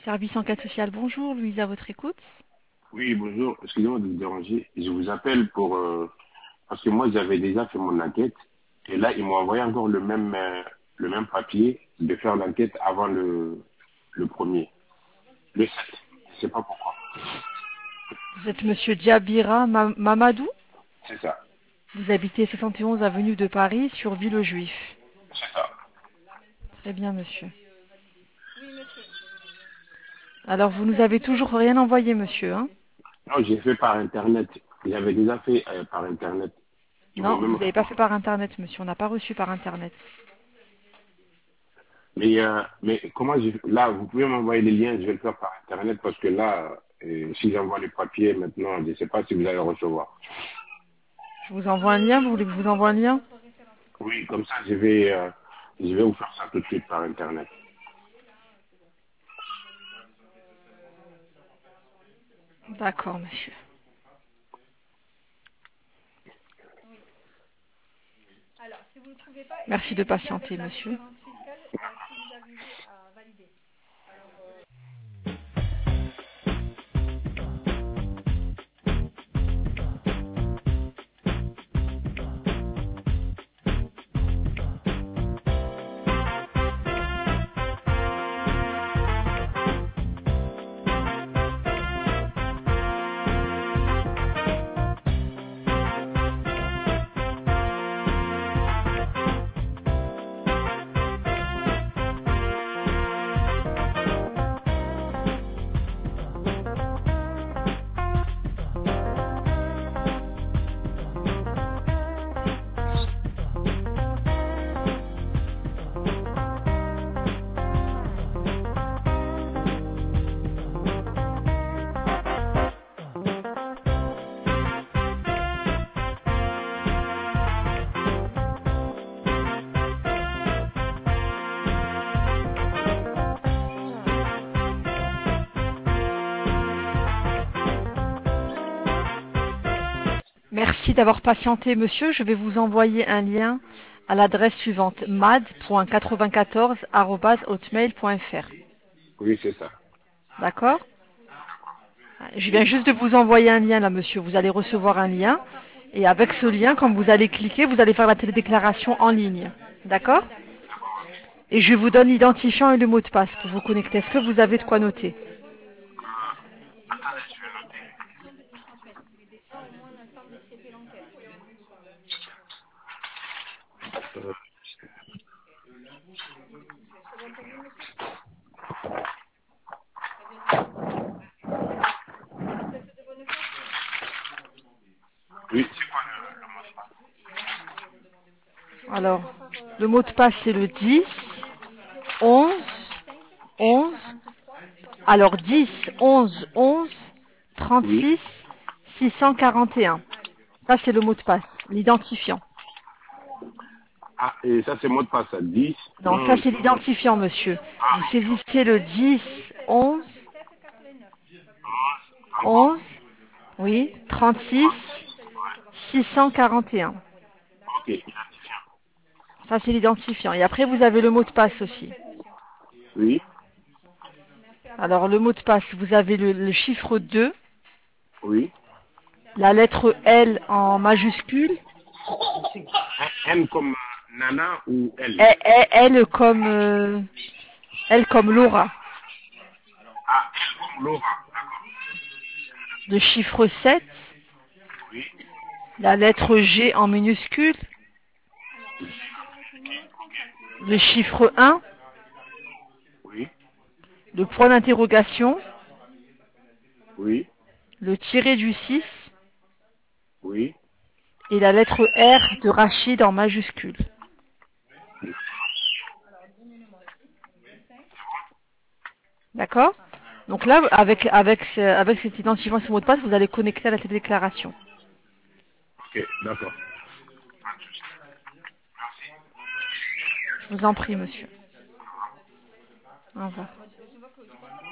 Service enquête sociale, bonjour, Louise à votre écoute. Oui, bonjour. Excusez-moi de vous déranger. Je vous appelle pour parce que moi j'avais déjà fait mon enquête et là ils m'ont envoyé encore le même papier de faire l'enquête avant le premier, le 7. Je sais pas pourquoi. Vous êtes monsieur Djabira Mamadou. C'est ça. Vous habitez 71 avenue de Paris sur Villejuif. C'est ça. Très bien, monsieur. Alors, vous nous avez toujours rien envoyé, monsieur, hein? Non, j'ai fait par internet. J'avais déjà fait par internet. Ils vont Non, vous même n'avez pas fait par internet, monsieur. On n'a pas reçu par internet. mais comment là vous pouvez m'envoyer les liens, je vais le faire par internet parce que là si j'envoie les papiers maintenant, je ne sais pas si vous allez recevoir. Je vous envoie un lien. Vous voulez que je vous envoie un lien? Oui, comme ça, je vais vous faire ça tout de suite par Internet. D'accord, monsieur. Merci de patienter, monsieur. Merci d'avoir patienté, monsieur. Je vais vous envoyer un lien à l'adresse suivante, mad.94@hotmail.fr. Oui, c'est ça. D'accord? Je viens Oui. juste de vous envoyer un lien là, monsieur. Vous allez recevoir un lien. Et avec ce lien, quand vous allez cliquer, vous allez faire la télédéclaration en ligne. D'accord? Et je vous donne l'identifiant et le mot de passe pour vous connecter. Est-ce que vous avez de quoi noter? Attendez, je vais noter. Euh, oui, c'est quoi le mot de passe? Alors, le mot de passe, c'est le 10, 11, 11. Alors, 10, 11, 11, Oui. 36, 641. Ça, c'est le mot de passe, l'identifiant. Ah, et ça, c'est mot de passe à 10, Non, ça, 11, c'est l'identifiant, monsieur. Vous saisissez le 10, 11, 11, oui, 36, 641. ok, identifiant. Ça, c'est l'identifiant. Et après, vous avez le mot de passe aussi. Oui, Alors, le mot de passe, vous avez le chiffre 2, oui. la lettre L en majuscule, N comme Nana ou L? et L comme Laura. Ah, L comme Laura. Le chiffre 7, Oui, la lettre G en minuscule, le chiffre 1, oui, le point d'interrogation, oui, le tiré du 6 oui. et la lettre R de Rachid en majuscule. D'accord? Donc là, avec cet identifiant, ce mot de passe, vous allez connecter à la télédéclaration. Ok, d'accord. Je vous en prie, monsieur. Au revoir.